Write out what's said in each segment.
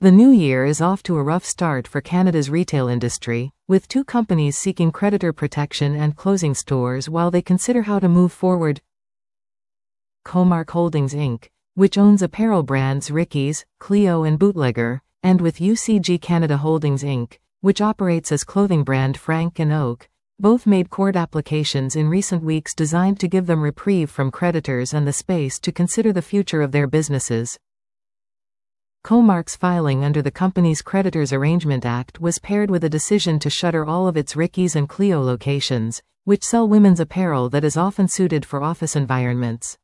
The new year is off to a rough start for Canada's retail industry, with two companies seeking creditor protection and closing stores while they consider how to move forward. Comark Holdings Inc., which owns apparel brands Ricky's, Cleo and Bootlegger, and with UCG Canada Holdings Inc., which operates as clothing brand Frank & Oak, both made court applications in recent weeks designed to give them reprieve from creditors and the space to consider the future of their businesses. Comark's filing under the company's Creditors Arrangement Act was paired with a decision to shutter all of its Ricky's and Cleo locations, which sell women's apparel that is often suited for office environments.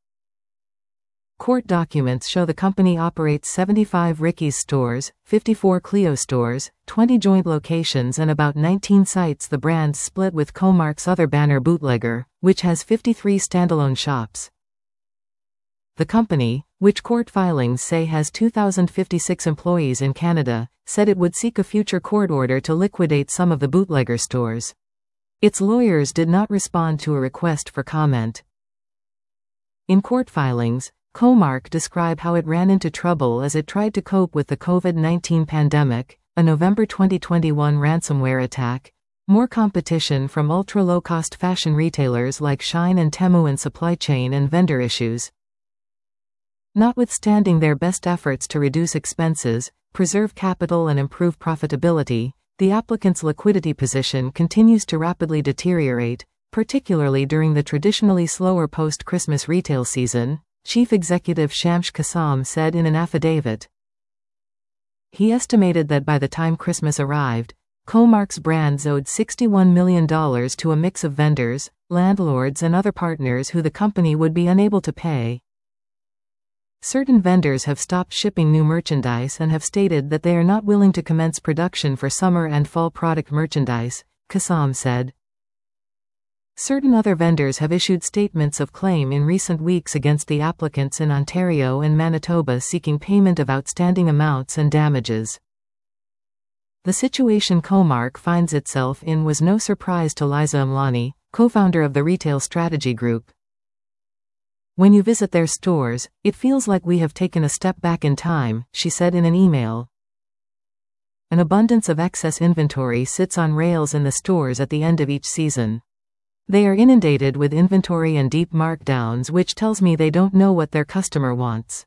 Court documents show the company operates 75 Ricky's stores, 54 Cleo stores, 20 joint locations and about 19 sites. The brand's split with Comark's other banner Bootlegger, which has 53 standalone shops. The company, which court filings say has 2,056 employees in Canada, said it would seek a future court order to liquidate some of the Bootlegger stores. Its lawyers did not respond to a request for comment. In court filings, Comark described how it ran into trouble as it tried to cope with the COVID-19 pandemic, a November 2021 ransomware attack, more competition from ultra-low-cost fashion retailers like Shein and Temu, and supply chain and vendor issues. Notwithstanding their best efforts to reduce expenses, preserve capital and improve profitability, the applicant's liquidity position continues to rapidly deteriorate, particularly during the traditionally slower post-Christmas retail season, Chief Executive Shamsh Kassam said in an affidavit. He estimated that by the time Christmas arrived, Comark's brands owed $61 million to a mix of vendors, landlords and other partners who the company would be unable to pay. Certain vendors have stopped shipping new merchandise and have stated that they are not willing to commence production for summer and fall product merchandise, Kassam said. Certain other vendors have issued statements of claim in recent weeks against the applicants in Ontario and Manitoba seeking payment of outstanding amounts and damages. The situation Comark finds itself in was no surprise to Liza Amlani, co-founder of the Retail Strategy Group. When you visit their stores, it feels like we have taken a step back in time, she said in an email. An abundance of excess inventory sits on rails in the stores at the end of each season. They are inundated with inventory and deep markdowns, which tells me they don't know what their customer wants.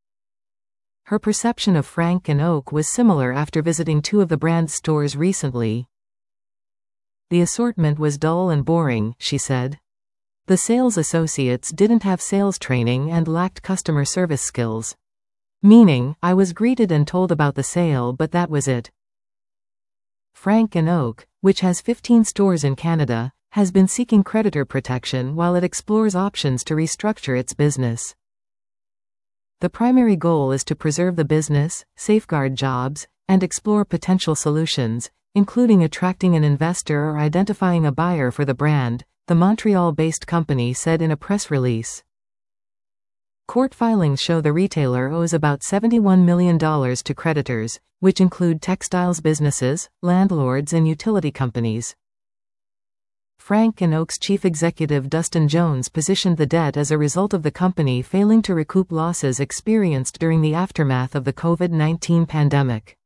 Her perception of Frank & Oak was similar after visiting two of the brand's stores recently. The assortment was dull and boring, she said. The sales associates didn't have sales training and lacked customer service skills. Meaning, I was greeted and told about the sale, but that was it. Frank & Oak, which has 15 stores in Canada, has been seeking creditor protection while it explores options to restructure its business. The primary goal is to preserve the business, safeguard jobs, and explore potential solutions, including attracting an investor or identifying a buyer for the brand, the Montreal-based company said in a press release. Court filings show the retailer owes about $71 million to creditors, which include textiles businesses, landlords and utility companies. Frank & Oak's chief executive Dustin Jones positioned the debt as a result of the company failing to recoup losses experienced during the aftermath of the COVID-19 pandemic.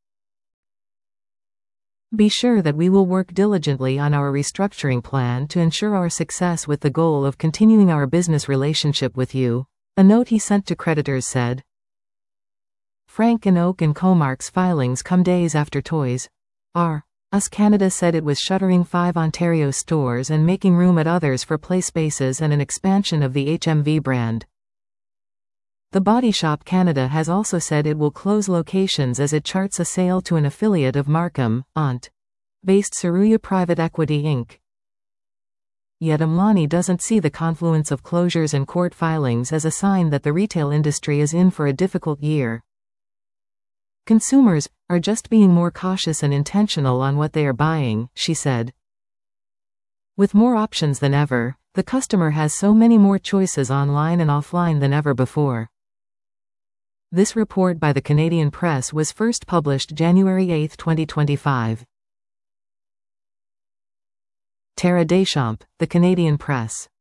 Be sure that we will work diligently on our restructuring plan to ensure our success with the goal of continuing our business relationship with you, a note he sent to creditors said. Frank & Oak and Comark's filings come days after Toys R Us Canada said it was shuttering 5 Ontario stores and making room at others for play spaces and an expansion of the HMV brand. The Body Shop Canada has also said it will close locations as it charts a sale to an affiliate of Markham, Ont-based Saruya Private Equity Inc. Yet Amlani doesn't see the confluence of closures and court filings as a sign that the retail industry is in for a difficult year. Consumers are just being more cautious and intentional on what they are buying, she said. With more options than ever, the customer has so many more choices online and offline than ever before. This report by the Canadian Press was first published January 8, 2025. Tara Deschamps, The Canadian Press.